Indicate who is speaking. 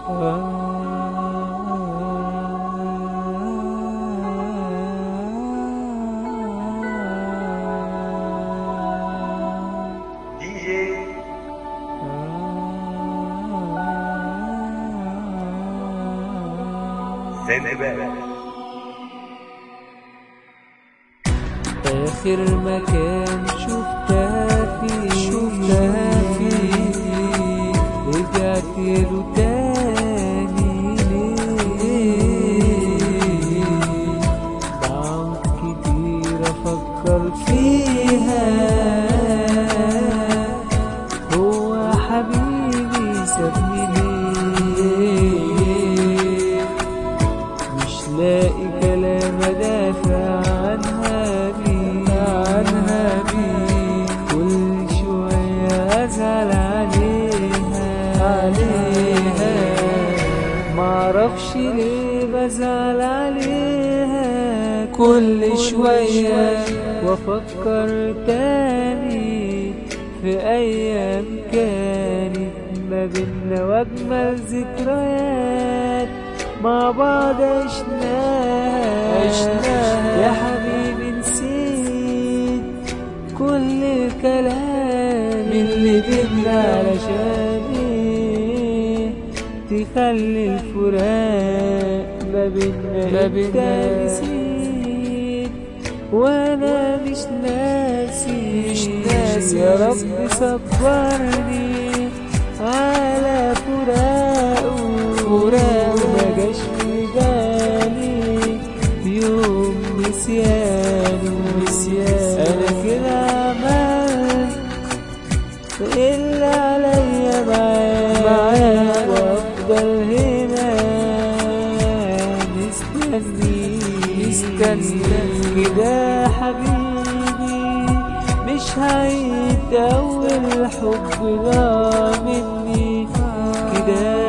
Speaker 1: آخر مكان شفتها فيه رجعت له تاني ليه؟ بعد كتير أفكر فيها، هو حبيبي سابني ليه؟ مش لاقي كلام أدافع عنها بيه، كل شوية أزعل عليها، معرفش ليه بزعل عليها كل شوية، وأفكر تاني في أيام كانت ما بينا وأجمل ذكريات مع بعض عشناها. يا حبيبي نسيت كل الكلام اللي بينا علشان تخلي الفراق ما بينا نسيت، وانا مش ناسي يا رب صبرني على فراقه ما جاش في بالي يوم نسيانه. انا كده عملت اللي عليا معاه، وافضل هنا مستني كده حبيبي، مش هيتقوي الحب ضاع مني كده.